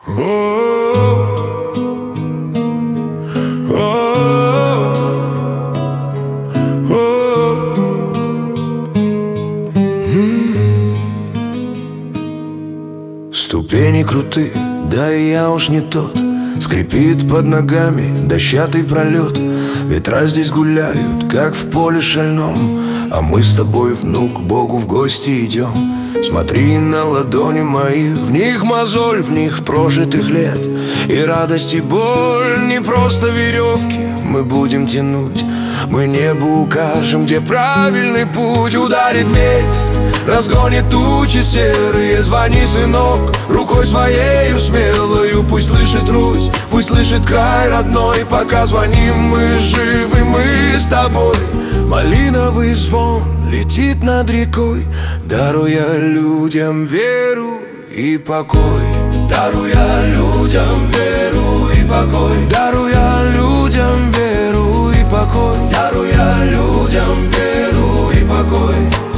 Ступени круты, да и я уж не тот. Скрипит под ногами дощатый пролет. Ветра здесь гуляют, как в поле шальном, а мы с тобой, внук, к Богу в гости идем. Смотри на ладони мои, в них мозоль, в них прожитых лет. И радость, и боль, не просто веревки мы будем тянуть. Мы небу укажем, где правильный путь. Ударит медь, разгонит тучи серые. Звони, сынок, рукой своею смелою. Пусть слышит Русь, пусть слышит край родной. Пока звоним, мы живы, мы с тобой. Малиновый звон летит над рекой, даруя людям веру и покой. Даруя людям веру и покой. Даруя людям веру и покой. Даруя людям веру и покой.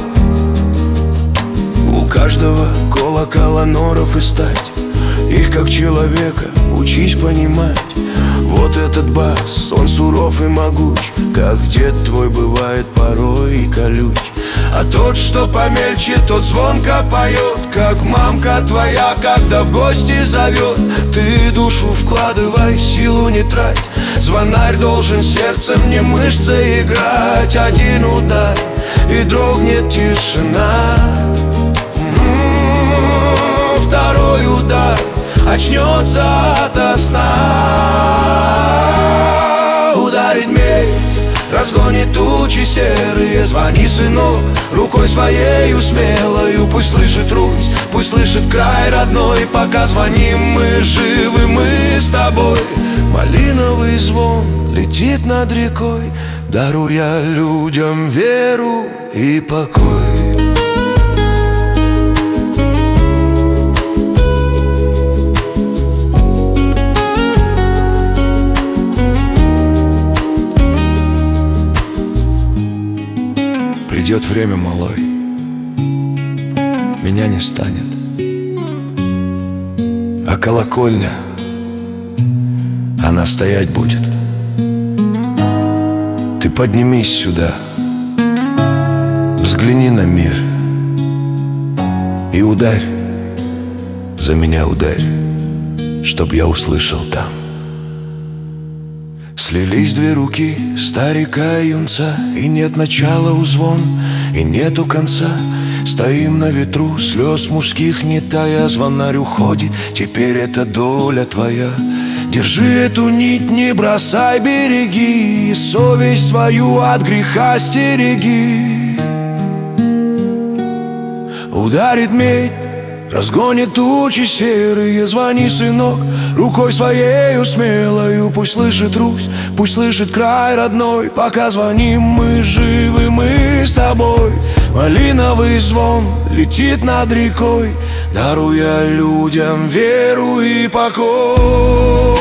У каждого колокола норов и стать. Их как человека учись понимать. Вот этот бас, он суров и могуч, как дед твой бывает порой и колюч. А тот, что помельче, тот звонко поет, как мамка твоя, когда в гости зовет. Ты душу вкладывай, силу не трать. Звонарь должен сердцем, не мышцы играть. Один удар, и дрогнет тишина. Второй удар, очнется ото сна. Ударит медь, разгонит тучи серые. Звони, сынок, рукой своею смелою. Пусть слышит Русь, пусть слышит край родной. Пока звоним, мы живы, мы с тобой. Малиновый звон летит над рекой, даруя людям веру и покой. Придет время, малой, меня не станет, а колокольня, она стоять будет. Ты поднимись сюда, взгляни на мир и ударь, за меня ударь, чтоб я услышал там. Слились две руки старика и юнца, и нет начала у звон, и нету конца. Стоим на ветру, слез мужских не тая. Звонарь уходит, теперь это доля твоя. Держи эту нить, не бросай, береги, и совесть свою от греха стереги. Ударит медь, разгонит тучи серые. Звони, сынок, рукой своею смелою. Пусть слышит Русь, пусть слышит край родной. Пока звоним, мы живы, мы с тобой. Малиновый звон летит над рекой, даруя людям веру и покой.